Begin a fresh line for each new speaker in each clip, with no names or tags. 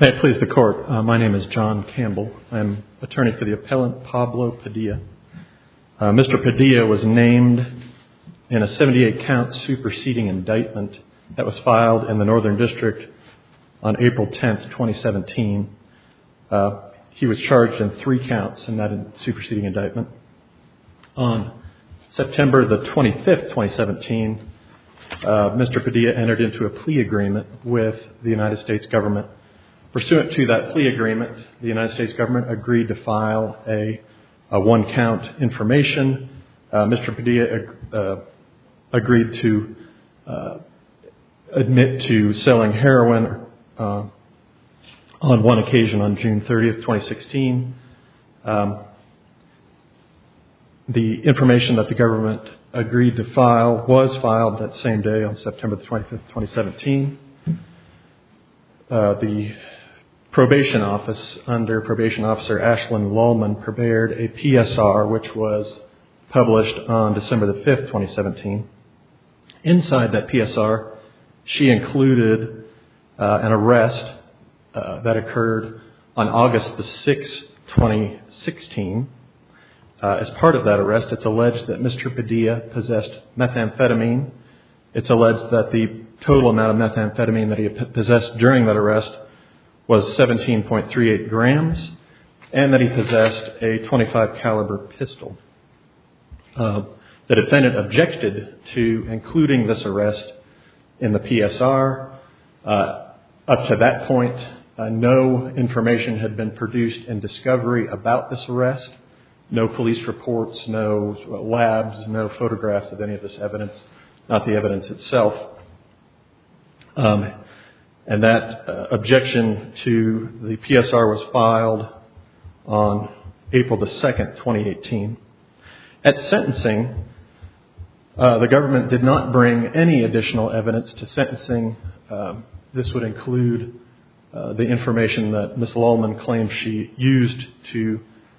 May it please the Court, my name is John Campbell. I'm attorney for the appellant Pablo Padilla. Mr. Padilla was named in a 78-count superseding indictment that was filed in the Northern District on April 10th, 2017. He was charged in 3 counts in that superseding indictment. On September the 25th, 2017, Mr. Padilla entered into a plea agreement with the United States government. Pursuant to that plea agreement, the United States government agreed to file a 1-count information. Mr. Padilla agreed to admit to selling heroin on one occasion on June 30th, 2016. The information that the government agreed to file was filed that same day on September the 25th, 2017. The probation office under probation officer Ashlyn Lullman prepared a PSR which was published on December the 5th, 2017. Inside that PSR, she included an arrest that occurred on August the 6th, 2016. As part of that arrest, it's alleged that Mr. Padilla possessed methamphetamine. It's alleged that the total amount of methamphetamine that he possessed during that arrest was 17.38 grams, and that he possessed a .25 caliber pistol. The defendant objected to including this arrest in the PSR. Up to that point, no information had been produced in discovery about this arrest. No police reports, no labs, no photographs of any of this evidence, not the evidence itself. And that objection to the PSR was filed on April the 2nd, 2018. At sentencing, the government did not bring any additional evidence to sentencing. This would include the information that Ms. Lullman claimed she used to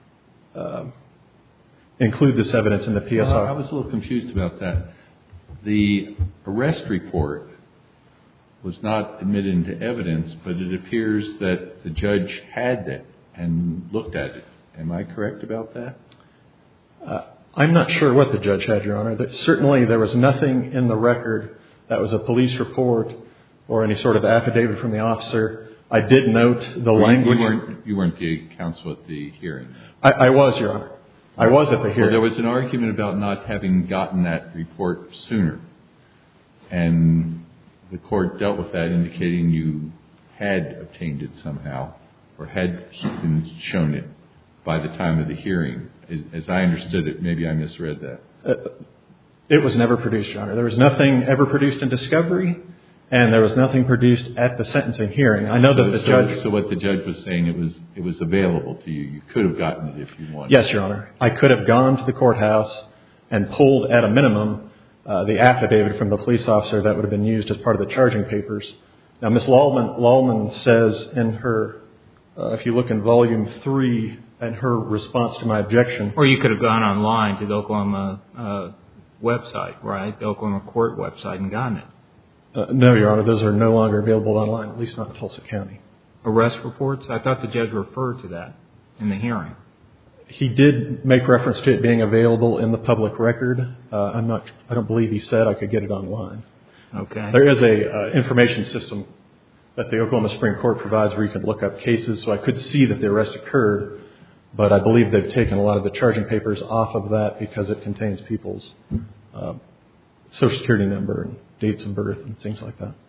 include this evidence in the PSR.
Well, I was a little confused about that. The arrest report was not admitted into evidence, but it appears that the judge had it and looked at it. Am I correct about that?
I'm not sure what the judge had, Your Honor. Certainly there was nothing in the record that was a police report or any sort of affidavit from the officer. I did note the language.
You weren't the counsel at the hearing?
I was, Your Honor. I was at the hearing.
Well, there was an argument about not having gotten that report sooner. And the court dealt with that, indicating you had obtained it somehow or had been shown it by the time of the hearing. As I understood it, maybe I misread that.
It was never produced, Your Honor. There was nothing ever produced in discovery, and there was nothing produced at the sentencing hearing. I know that the judge...
So what the judge was saying, it was available to you. You could have gotten it if you wanted.
Yes, Your Honor. I could have gone to the courthouse and pulled, at a minimum, the affidavit from the police officer that would have been used as part of the charging papers. Now, Ms. Lullman says in her, if you look in Volume 3, in her response to my objection...
Or you could have gone online to the Oklahoma website, right? The Oklahoma court website and gotten it.
No, Your Honor. Those are no longer available online, at least not in Tulsa County.
Arrest reports? I thought the judge referred to that in the hearing.
He did make reference to it being available in the public record. I don't believe he said I could get it online.
Okay.
There is a information system that the Oklahoma Supreme Court provides where you can look up cases, so I could see that the arrest occurred, but I believe they've taken a lot of the charging papers off of that because it contains people's Social Security number and dates of birth and things like that.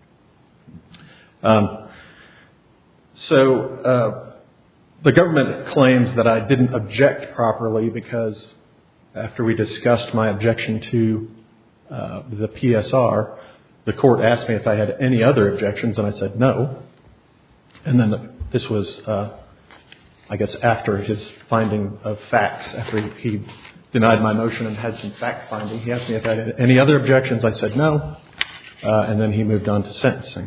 The government claims that I didn't object properly because after we discussed my objection to the PSR, the court asked me if I had any other objections, and I said no. And then this was, I guess, after his finding of facts, after he denied my motion and had some fact-finding. He asked me if I had any other objections. I said no, and then he moved on to sentencing.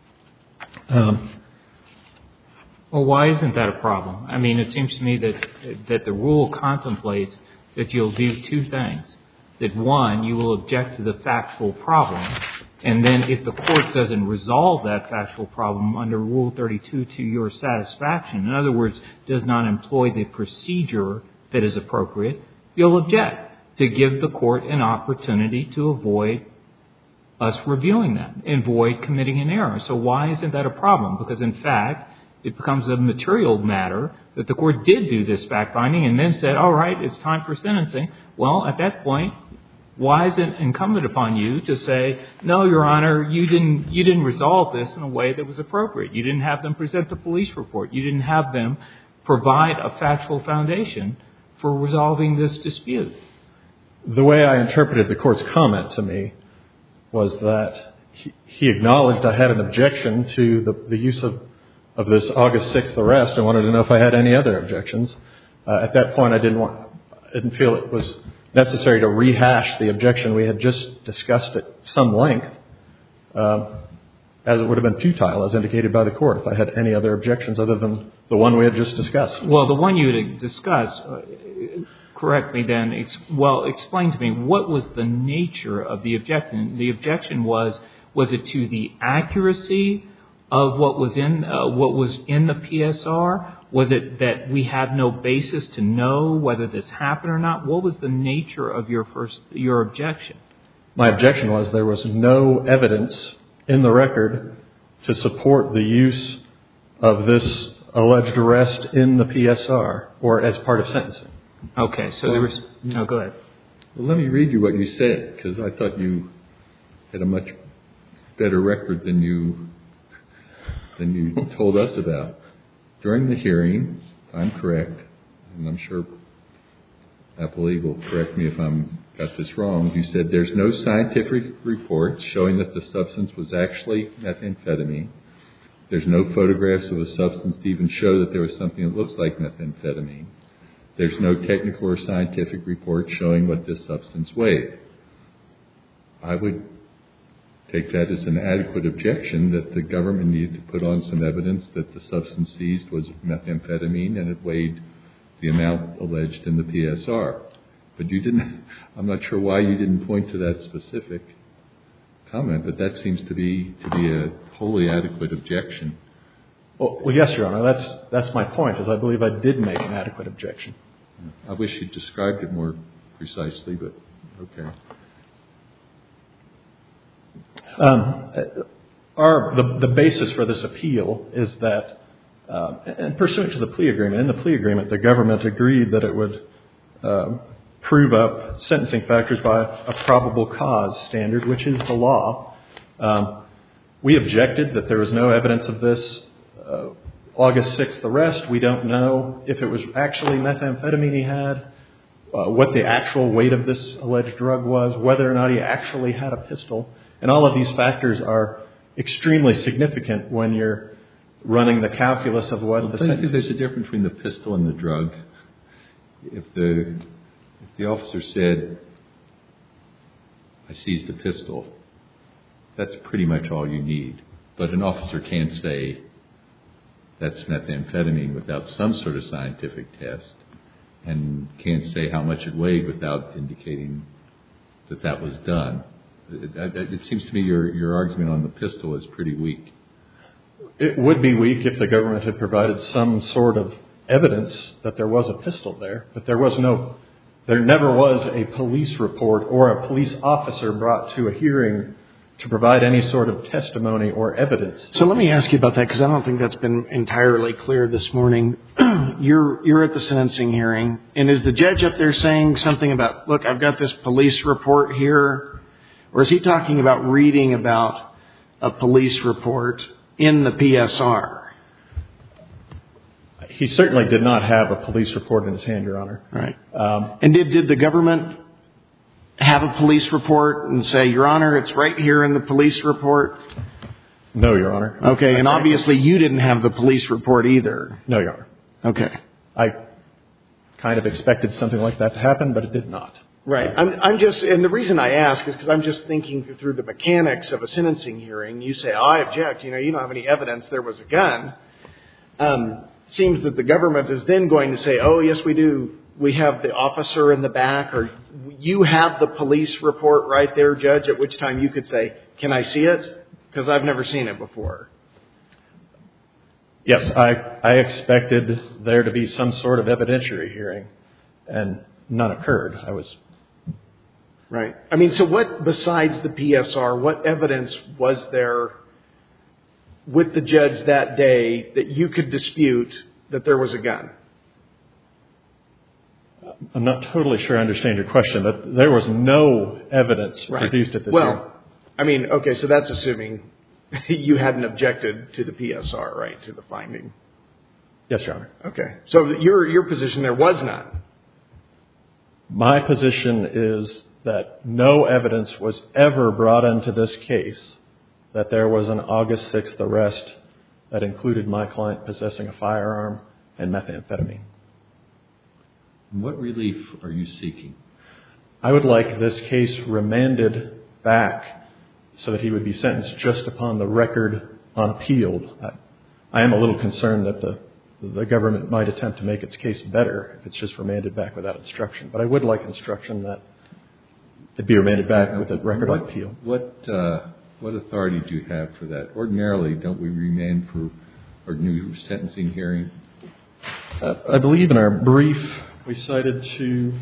Well, why isn't that a problem? I mean, it seems to me that the rule contemplates that you'll do 2 things. That 1, you will object to the factual problem And then if the court doesn't resolve that factual problem under Rule 32 to your satisfaction, in other words, does not employ the procedure that is appropriate, you'll object to give the court an opportunity to avoid us reviewing that, avoid committing an error. So why isn't that a problem? Because, in fact, it becomes a material matter that the court did do this fact-finding and then said, all right, it's time for sentencing. Well, at that point, why is it incumbent upon you to say, no, Your Honor, you didn't resolve this in a way that was appropriate. You didn't have them present the police report. You didn't have them provide a factual foundation for resolving this dispute.
The way I interpreted the court's comment to me was that he acknowledged I had an objection to the use of this August 6th arrest and wanted to know if I had any other objections. At that point, I didn't feel it was necessary to rehash the objection we had just discussed at some length, as it would have been futile, as indicated by the court, if I had any other objections other than the one we had just discussed.
Well, the one you had discussed, correct me then, explain to me, what was the nature of the objection? The objection was it to the accuracy of what was in the PSR? Was it that we had no basis to know whether this happened or not? What was the nature of your objection?
My objection was there was no evidence in the record to support the use of this alleged arrest in the PSR or as part of sentencing.
Okay, so there was... No, go ahead.
Well, let me read you what you said, because I thought you had a much better record than you told us about. During the hearing, if I'm correct, and I'm sure Appellee will correct me if I've got this wrong, you said there's no scientific reports showing that the substance was actually methamphetamine. There's no photographs of a substance to even show that there was something that looks like methamphetamine. There's no technical or scientific report showing what this substance weighed. I would take that as an adequate objection that the government needed to put on some evidence that the substance seized was methamphetamine and it weighed the amount alleged in the PSR. But you didn't, I'm not sure why you didn't point to that specific comment, but that seems to be a wholly adequate objection.
Well, yes, Your Honor, that's my point, is I believe I did make an adequate objection.
I wish you'd described it more precisely, but okay.
The basis for this appeal is that, and pursuant to the plea agreement, in the plea agreement, the government agreed that it would prove up sentencing factors by a probable cause standard, which is the law. We objected that there was no evidence of this August 6th arrest. We don't know if it was actually methamphetamine he had, what the actual weight of this alleged drug was, whether or not he actually had a pistol. And all of these factors are extremely significant when you're running the calculus of what the sentence is.
There's a difference between the pistol and the drug. If the officer said, I seized a pistol, that's pretty much all you need. But an officer can't say that's methamphetamine without some sort of scientific test and can't say how much it weighed without indicating that was done. It seems to me your argument on the pistol is pretty weak.
It would be weak if the government had provided some sort of evidence that there was a pistol there, but there never was a police report or a police officer brought to a hearing to provide any sort of testimony or evidence.
So let me ask you about that, because I don't think that's been entirely clear this morning. You're at the sentencing hearing, and is the judge up there saying something about, look, I've got this police report here? Or is he talking about reading about a police report in the PSR?
He certainly did not have a police report in his hand, Your Honor.
Right. And did the government have a police report and say, Your Honor, it's right here in the police report?
No, Your Honor.
Okay, and obviously you didn't have the police report either.
No, Your Honor.
Okay.
I kind of expected something like that to happen, but it did not.
Right. And the reason I ask is because I'm just thinking through the mechanics of a sentencing hearing. You say, I object. You don't have any evidence there was a gun. Seems that the government is then going to say, oh, yes, we do. we have the officer in the back, or you have the police report right there, Judge, at which time you could say, can I see it? Because I've never seen it before.
Yes, I expected there to be some sort of evidentiary hearing, and none occurred.
Right. I mean, so what, besides the PSR, what evidence was there with the judge that day that you could dispute that there was a gun?
I'm not totally sure I understand your question, but there was no evidence produced at this hearing.
Well, I mean, okay, so that's assuming you hadn't objected to the PSR, right, to the finding?
Yes, Your Honor.
Okay. So your position there was none?
My position is that no evidence was ever brought into this case that there was an August 6th arrest that included my client possessing a firearm and methamphetamine.
What relief are you seeking?
I would like this case remanded back so that he would be sentenced just upon the record unappealed. I am a little concerned that the government might attempt to make its case better if it's just remanded back without instruction. But I would like instruction that it be remanded back with a record unappealed.
What authority do you have for that? Ordinarily, don't we remand for a new sentencing hearing?
I believe in our brief we cited to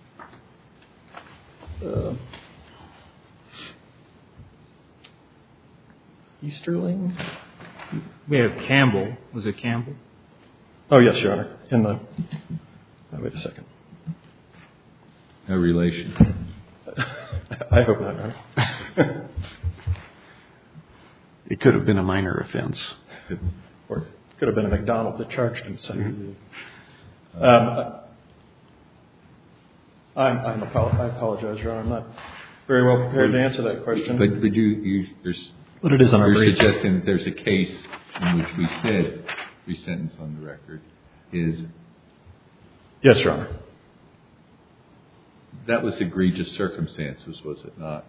Easterling.
We have Campbell. Was it Campbell?
Oh, yes, Your Honor. Wait a second.
No relation.
I hope not, Your Honor.
It could have been a minor offense.
Or it could have been a McDonald that charged him. So. I apologize, Your Honor. I'm not very well prepared to answer that question.
But
it is on our brief.
You're suggesting that there's a case in which we said re-sentence on the record is...
Yes, Your Honor.
That was egregious circumstances, was it not?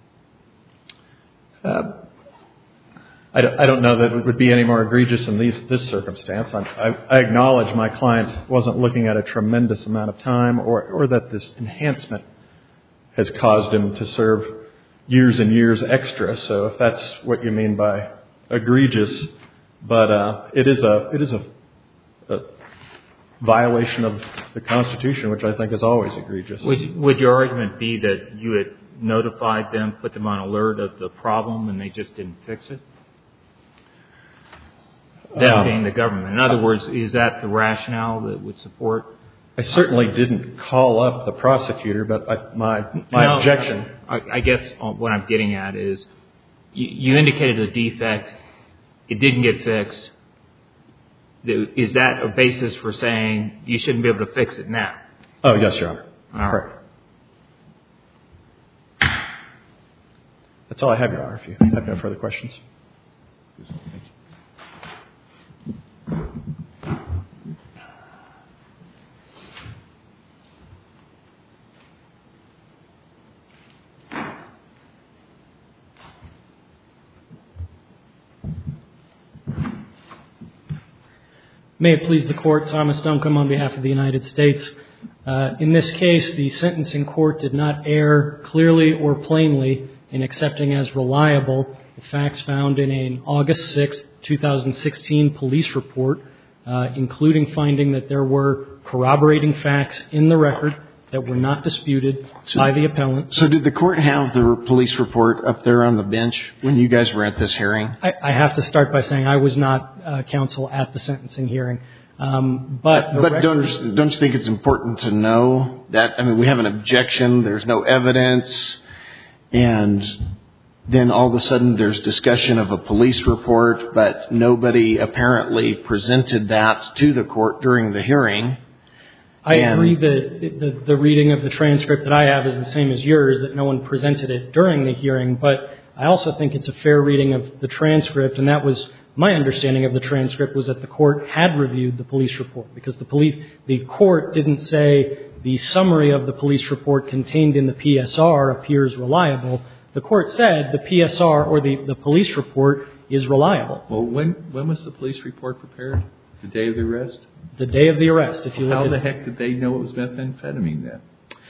I don't know that it would be any more egregious in this circumstance. I acknowledge my client wasn't looking at a tremendous amount of time or that this enhancement has caused him to serve years and years extra. So if that's what you mean by egregious, but it is a violation of the Constitution, which I think is always egregious.
Would your argument be that you had notified them, put them on alert of the problem, and they just didn't fix it? That being the government. In other words, is that the rationale that would support?
I certainly didn't call up the prosecutor, but my objection...
I guess what I'm getting at is you indicated a defect. It didn't get fixed. Is that a basis for saying you shouldn't be able to fix it now?
Oh, yes, Your Honor.
All right.
That's all I have, Your Honor, if you have no further questions.
Thank you.
May it please the Court, Thomas Duncombe on behalf of the United States. In this case, the sentencing court did not err clearly or plainly in accepting as reliable the facts found in an August 6, 2016 police report, including finding that there were corroborating facts in the record that were not disputed by the appellant.
So did the court have the police report up there on the bench when you guys were at this hearing?
I have to start by saying I was not counsel at the sentencing hearing. But
don't you think it's important to know that? I mean, we have an objection, there's no evidence, and then all of a sudden there's discussion of a police report, but nobody apparently presented that to the court during the hearing.
I agree that the reading of the transcript that I have is the same as yours, that no one presented it during the hearing. But I also think it's a fair reading of the transcript, and that was my understanding of the transcript, was that the court had reviewed the police report, because the court didn't say the summary of the police report contained in the PSR appears reliable. The court said the PSR or the police report is reliable.
Well, when was the police report prepared? The day of the arrest?
The day of the arrest. If you
How
look
the
at,
heck did they know it was methamphetamine then?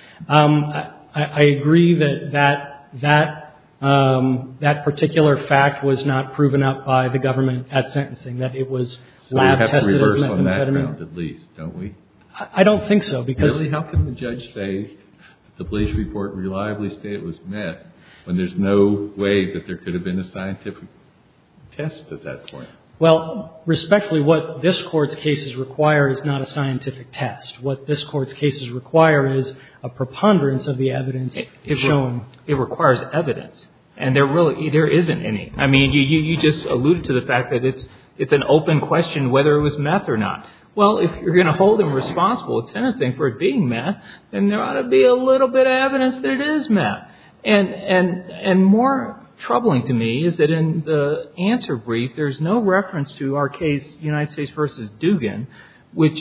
I agree that particular fact was not proven up by the government at sentencing, that it was lab tested as
we have to reverse on that
methamphetamine.
ground at least, don't we?
I don't think so, because
Really? How can the judge say the police report reliably stated it was meth when there's no way that there could have been a scientific test at that point?
well, respectfully, what this Court's cases require is not a scientific test. What this Court's cases require is a preponderance of the evidence showing.
It requires evidence, and there isn't any. I mean, you just alluded to the fact that it's an open question whether it was meth or not. Well, if you're going to hold him responsible at sentencing for it being meth, then there ought to be a little bit of evidence that it is meth. And more troubling to me is that in the answer brief, there's no reference to our case, United States versus Dugan, which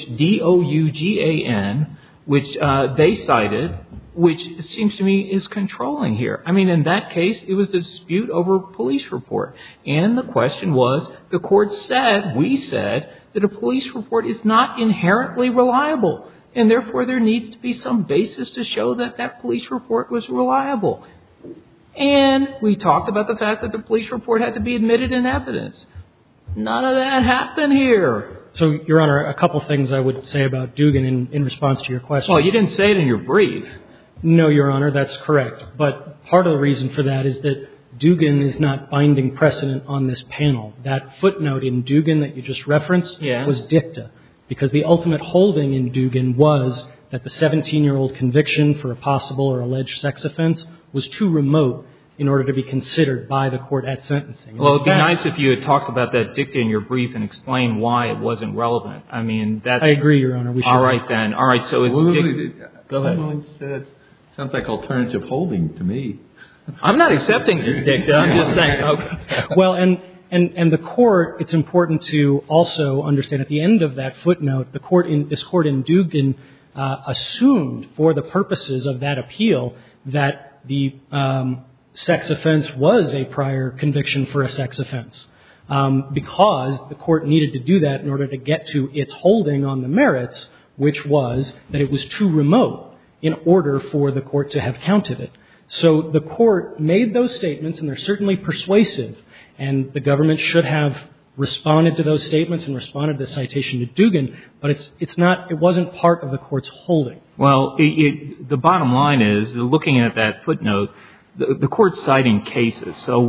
Dougan, which they cited, which it seems to me is controlling here. I mean, in that case, it was a dispute over a police report. And the question was, the court said, we said, that a police report is not inherently reliable. And therefore, there needs to be some basis to show that that police report was reliable. And we talked about the fact that the police report had to be admitted in evidence. None of that happened here.
So, Your Honor, a couple things I would say about Dugan in response to your question.
Well, you didn't say it in your brief.
No, Your Honor, that's correct. But part of the reason for that is that Dugan is not binding precedent on this panel. That footnote in Dugan that you just referenced was dicta, because the ultimate holding in Dugan was that the 17-year-old conviction for a possible or alleged sex offense was too remote in order to be considered by the court at sentencing.
Well, it would be nice if you had talked about that dicta in your brief and explained why it wasn't relevant. I mean, that's...
I agree, Your Honor. We should.
All right, then. All right, so it's... Go ahead.
Well, sounds like alternative holding to me.
I'm not accepting this dicta. I'm just saying... Okay.
Well, and the court, it's important to also understand at the end of that footnote, this court in Dugan assumed for the purposes of that appeal that the sex offense was a prior conviction for a sex offense, because the court needed to do that in order to get to its holding on the merits, which was that it was too remote in order for the court to have counted it. So the court made those statements, and they're certainly persuasive, and the government should have responded to those statements and responded to the citation to Dugan, but it wasn't part of the court's holding.
Well, the bottom line is, looking at that footnote, the court's citing cases. So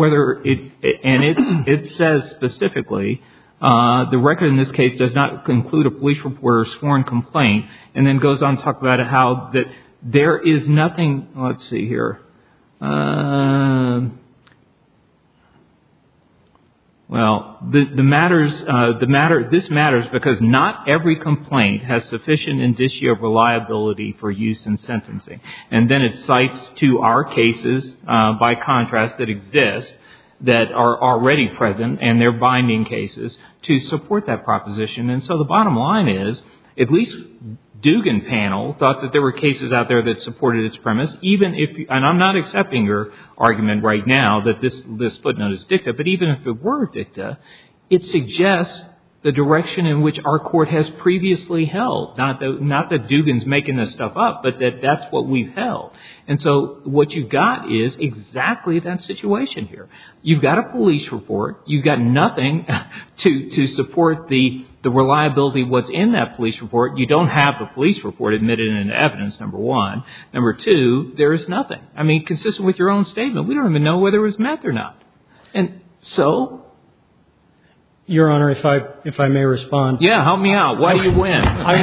it says specifically, the record in this case does not include a police report or sworn complaint, and then goes on to talk about how that there is nothing. Let's see here. This matters because not every complaint has sufficient indicia of reliability for use in sentencing. And then it cites to our cases, by contrast, that exist, that are already present, and they're binding cases, to support that proposition. And so the bottom line is, at least Dugan panel thought that there were cases out there that supported its premise, even if, and I'm not accepting your argument right now that this footnote is dicta, but even if it were dicta, it suggests the direction in which our court has previously held. Not that Dugan's making this stuff up, but that's what we've held. And so what you've got is exactly that situation here. You've got a police report. You've got nothing to support the reliability of what's in that police report. You don't have the police report admitted into evidence, number one. Number two, there is nothing. I mean, consistent with your own statement, we don't even know whether it was meth or not. And so...
Your Honor, if I may respond.
Yeah, help me out. Why do you win?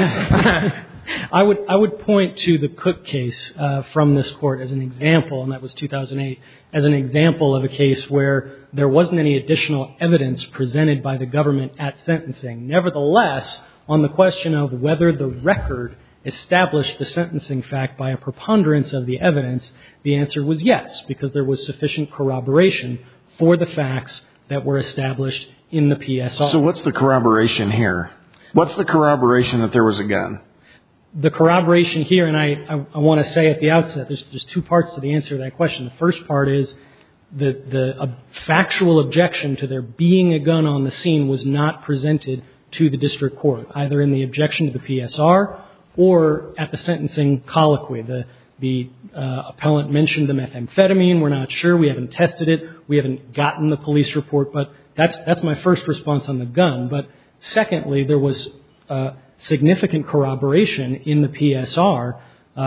I would point to the Cook case from this court as an example, and that was 2008, as an example of a case where there wasn't any additional evidence presented by the government at sentencing. Nevertheless, on the question of whether the record established the sentencing fact by a preponderance of the evidence, the answer was yes, because there was sufficient corroboration for the facts that were established in the PSR.
So what's the corroboration here? What's the corroboration that there was a gun?
The corroboration here, and I want to say at the outset, there's two parts to the answer to that question. The first part is the factual objection to there being a gun on the scene was not presented to the district court, either in the objection to the PSR or at the sentencing colloquy. The appellant mentioned the methamphetamine. We're not sure. We haven't tested it. We haven't gotten the police report. But that's my first response on the gun. But secondly, there was significant corroboration in the PSR,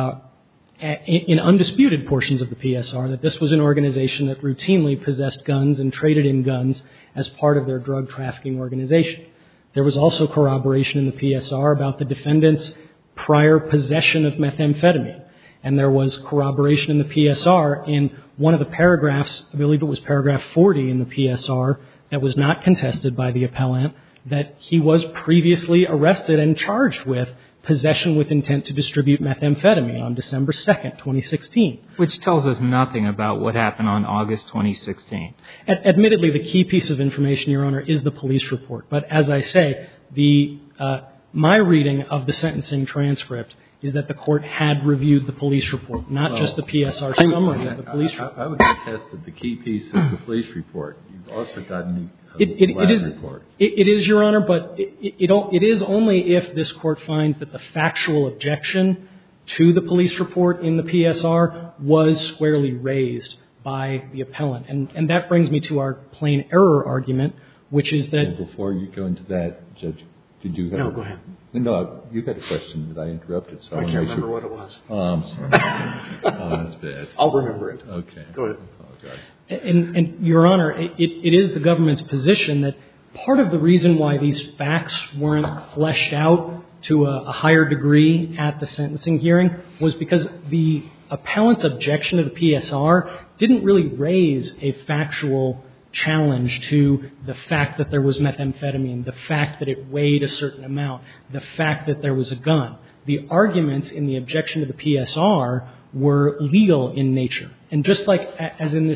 in undisputed portions of the PSR, that this was an organization that routinely possessed guns and traded in guns as part of their drug trafficking organization. There was also corroboration in the PSR about the defendant's prior possession of methamphetamine. And there was corroboration in the PSR in one of the paragraphs, I believe it was paragraph 40 in the PSR, that was not contested by the appellant, that he was previously arrested and charged with possession with intent to distribute methamphetamine on December 2nd, 2016.
Which tells us nothing about what happened on August 2016.
Admittedly, the key piece of information, Your Honor, is the police report. But as I say, my reading of the sentencing transcript is that the court had reviewed the police report, not just the PSR summary of the police report.
I would contest that the key piece is the police report. You've also gotten the lab report.
It is, Your Honor, but it is only if this court finds that the factual objection to the police report in the PSR was squarely raised by the appellant. And that brings me to our plain error argument, which is that...
Well, before you go into that, Judge, did you have...
No, go ahead.
No, you had a question that I interrupted. So
I can't remember what it was.
Oh, I'm sorry. That's bad.
I'll remember it.
Okay.
Go ahead.
I apologize.
And Your Honor, it is the government's position that part of the reason why these facts weren't fleshed out to a higher degree at the sentencing hearing was because the appellant's objection to the PSR didn't really raise a factual challenge to the fact that there was methamphetamine, the fact that it weighed a certain amount, the fact that there was a gun. The arguments in the objection to the PSR were legal in nature. And just like as in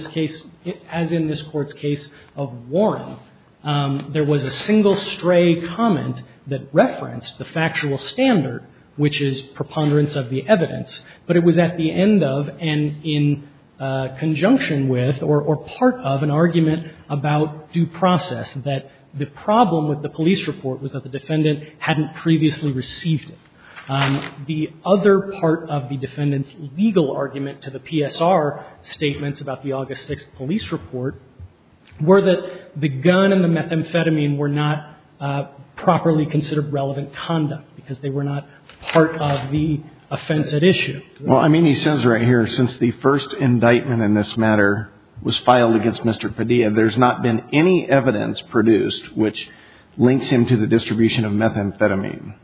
this court's case of Warren, there was a single stray comment that referenced the factual standard, which is preponderance of the evidence, but it was at the end of and in conjunction with or part of an argument about due process, that the problem with the police report was that the defendant hadn't previously received it. The other part of the defendant's legal argument to the PSR statements about the August 6th police report were that the gun and the methamphetamine were not properly considered relevant conduct because they were not part of the offense at issue.
Well, I mean, he says right here, since the first indictment in this matter was filed against Mr. Padilla, there's not been any evidence produced which links him to the distribution of methamphetamine.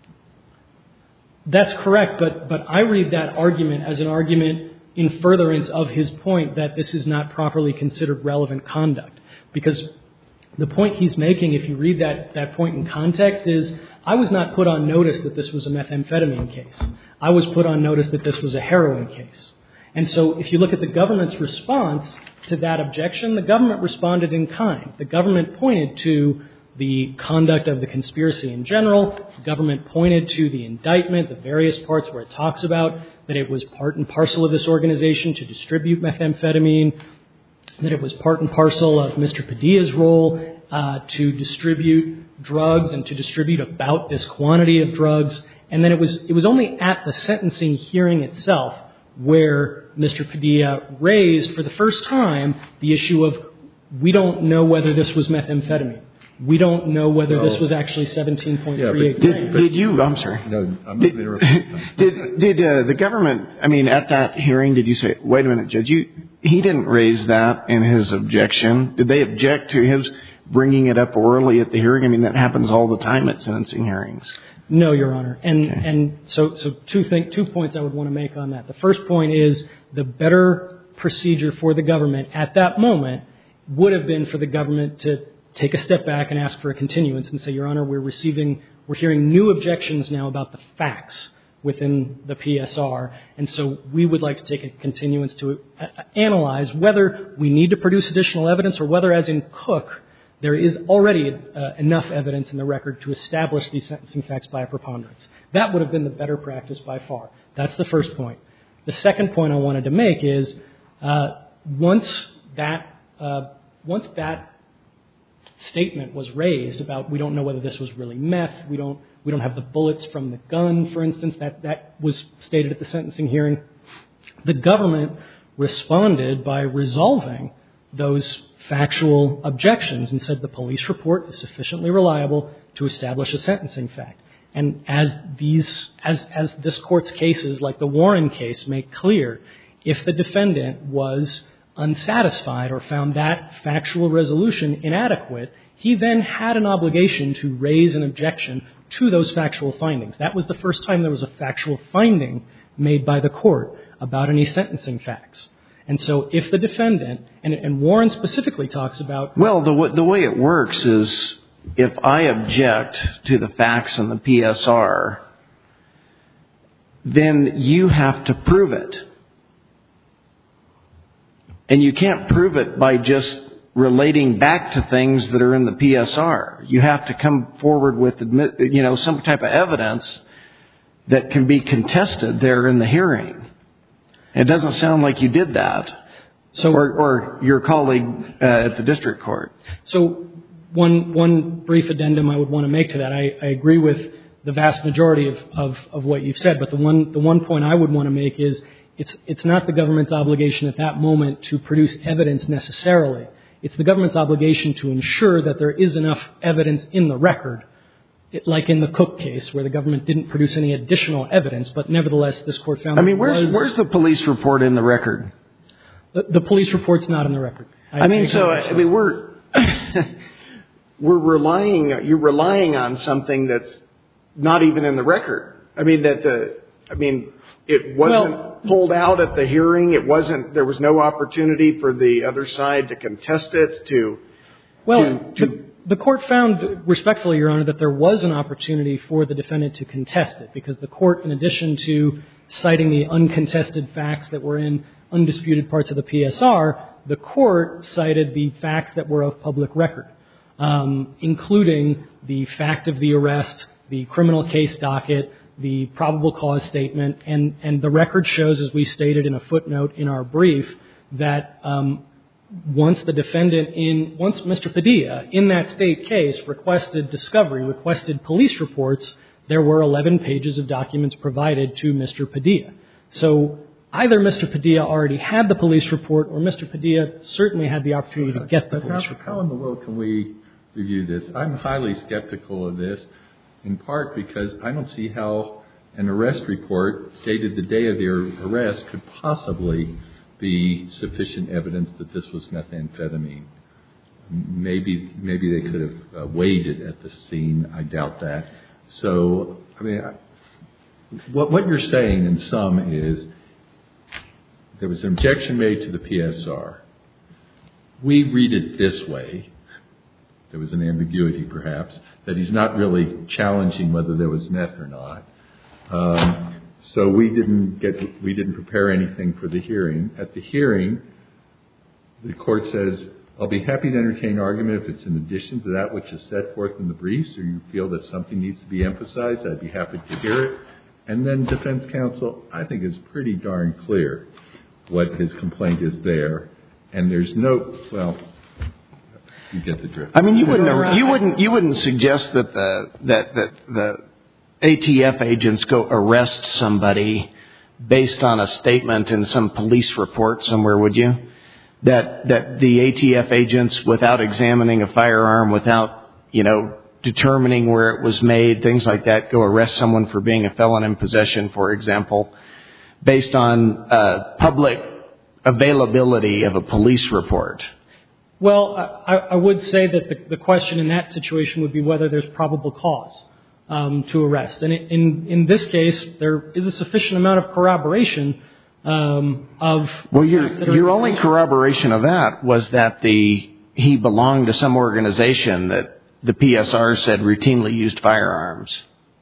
That's correct, but I read that argument as an argument in furtherance of his point that this is not properly considered relevant conduct. Because the point he's making, if you read that point in context, is I was not put on notice that this was a methamphetamine case. I was put on notice that this was a heroin case. And so if you look at the government's response to that objection, the government responded in kind. The government pointed to the conduct of the conspiracy in general. The government pointed to the indictment, the various parts where it talks about that it was part and parcel of this organization to distribute methamphetamine, that it was part and parcel of Mr. Padilla's role to distribute drugs and to distribute about this quantity of drugs. And then it was only at the sentencing hearing itself where Mr. Padilla raised for the first time the issue of we don't know whether this was methamphetamine. We don't know whether this was actually 17.38 grams.
Did you? I'm sorry.
No, I'm not interrupting.
Did the government, I mean, at that hearing, did you say, wait a minute, Judge, he didn't raise that in his objection? Did they object to his bringing it up orally at the hearing? I mean, that happens all the time at sentencing hearings.
No, Your Honor. And so two points I would want to make on that. The first point is the better procedure for the government at that moment would have been for the government to take a step back and ask for a continuance and say, Your Honor, we're hearing new objections now about the facts within the PSR. And so we would like to take a continuance to analyze whether we need to produce additional evidence or whether, as in Cook, there is already enough evidence in the record to establish these sentencing facts by a preponderance. That would have been the better practice by far. That's the first point. The second point I wanted to make is once that statement was raised about we don't know whether this was really meth, we don't have the bullets from the gun, for instance, that was stated at the sentencing hearing. The government responded by resolving those factual objections and said the police report is sufficiently reliable to establish a sentencing fact. And as this Court's cases, like the Warren case, make clear, if the defendant was unsatisfied or found that factual resolution inadequate, he then had an obligation to raise an objection to those factual findings. That was the first time there was a factual finding made by the Court about any sentencing facts. And so if the defendant, and Warren specifically talks about...
Well, the way it works is if I object to the facts in the PSR, then you have to prove it. And you can't prove it by just relating back to things that are in the PSR. You have to come forward with, some type of evidence that can be contested there in the hearing. It doesn't sound like you did that, or your colleague at the district court.
So one brief addendum I would want to make to that. I agree with the vast majority of what you've said, but the one point I would want to make is it's not the government's obligation at that moment to produce evidence necessarily. It's the government's obligation to ensure that there is enough evidence in the record, like in the Cook case, where the government didn't produce any additional evidence, but nevertheless this Court found...
where's the police report in the record?
The police report's not in the record.
You're relying on something that's not even in the record. It wasn't pulled out at the hearing. There was no opportunity for the other side to contest it,
The Court found, respectfully, Your Honor, that there was an opportunity for the defendant to contest it, because the Court, in addition to citing the uncontested facts that were in undisputed parts of the PSR, the Court cited the facts that were of public record, including the fact of the arrest, the criminal case docket, the probable cause statement, and the record shows, as we stated in a footnote in our brief, that once Mr. Padilla, in that state case, requested discovery, requested police reports, there were 11 pages of documents provided to Mr. Padilla. So either Mr. Padilla already had the police report, or Mr. Padilla certainly had the opportunity to get the police report.
How in the world can we review this? I'm highly skeptical of this, in part because I don't see how an arrest report dated the day of the arrest could possibly be sufficient evidence that this was methamphetamine. Maybe they could have weighed it at the scene. I doubt that. So, what you're saying in sum is there was an objection made to the PSR. We read it this way. There was an ambiguity, perhaps, that he's not really challenging whether there was meth or not. So we didn't prepare anything for the hearing. At the hearing, the Court says, I'll be happy to entertain argument if it's in addition to that which is set forth in the briefs, or you feel that something needs to be emphasized, I'd be happy to hear it. And then defense counsel, I think, is pretty darn clear what his complaint is there. And there's no, you get the drift.
You wouldn't suggest that the ATF agents go arrest somebody based on a statement in some police report somewhere, would you? That the ATF agents, without examining a firearm, without, determining where it was made, things like that, go arrest someone for being a felon in possession, for example, based on public availability of a police report?
Well, I would say that the question in that situation would be whether there's probable cause to arrest. And in this case, there is a sufficient amount of corroboration of... Well,
your only corroboration of that was that he belonged to some organization that the PSR said routinely used firearms.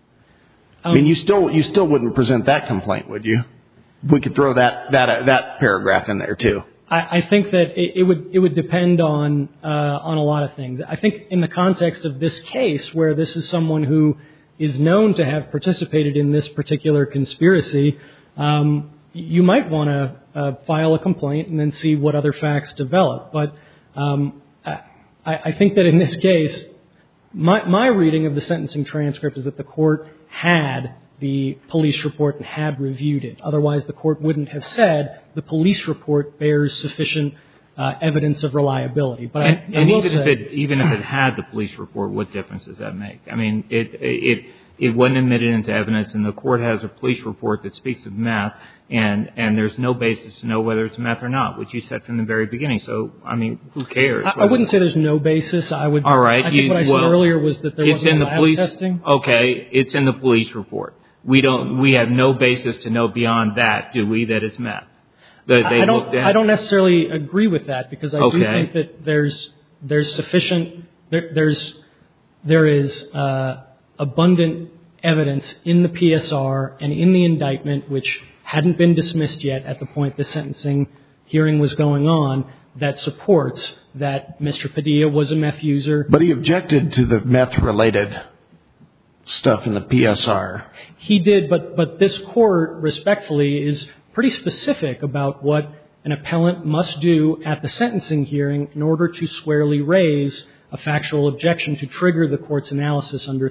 You still wouldn't present that complaint, would you? We could throw that paragraph in there too.
I think that it would depend on a lot of things. I think in the context of this case, where this is someone who is known to have participated in this particular conspiracy, you might want to file a complaint and then see what other facts develop. But I think that in this case, my reading of the sentencing transcript is that the court had the police report and had reviewed it. Otherwise, the court wouldn't have said the police report bears sufficient evidence of reliability. But
even if it had the police report, what difference does that make? I mean, it wasn't admitted into evidence, and the court has a police report that speaks of meth, and there's no basis to know whether it's meth or not, which you said from the very beginning. So, I mean, who cares?
I wouldn't say there's no basis. All right. I think what I said earlier was that there wasn't lab testing.
Okay, it's in the police report. We have no basis to know beyond that, do we, that it's meth?
I don't necessarily agree with that, because I do think that there's sufficient, there is abundant evidence in the PSR and in the indictment, which hadn't been dismissed yet at the point the sentencing hearing was going on, that supports that Mr. Padilla was a meth user.
But he objected to the meth-related stuff in the PSR.
He did, but this court, respectfully, is pretty specific about what an appellant must do at the sentencing hearing in order to squarely raise a factual objection to trigger the court's analysis under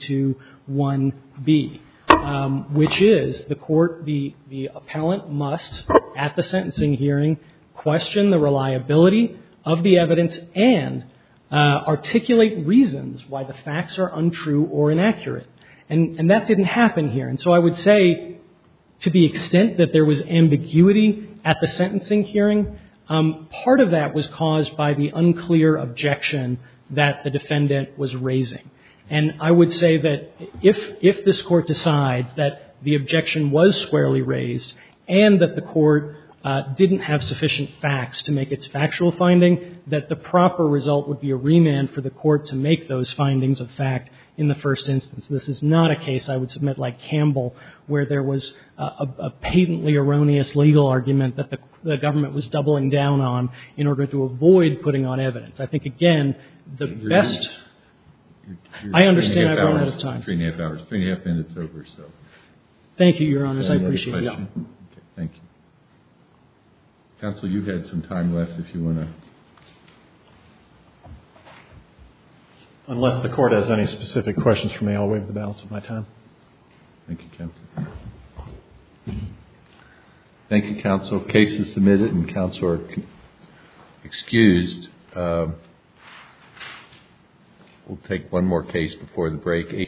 32(1)(b), which is the appellant must, at the sentencing hearing, question the reliability of the evidence and articulate reasons why the facts are untrue or inaccurate. And that didn't happen here. And so I would say, to the extent that there was ambiguity at the sentencing hearing, part of that was caused by the unclear objection that the defendant was raising. And I would say that if this court decides that the objection was squarely raised and that the court didn't have sufficient facts to make its factual finding, that the proper result would be a remand for the court to make those findings of fact in the first instance. This is not a case, I would submit, like Campbell, where there was a patently erroneous legal argument that the government was doubling down on in order to avoid putting on evidence. I think, again, the best... I understand I've run out of time.
3.5 hours. 3.5 minutes over, so...
Thank you, Your Honors. I appreciate it.
Okay, thank you. Counsel, you had some time left if you want to...
Unless the court has any specific questions for me, I'll waive the balance of my time.
Thank you, Counsel. Thank you, Counsel. Case is submitted and counsel are excused. We'll take one more case before the break.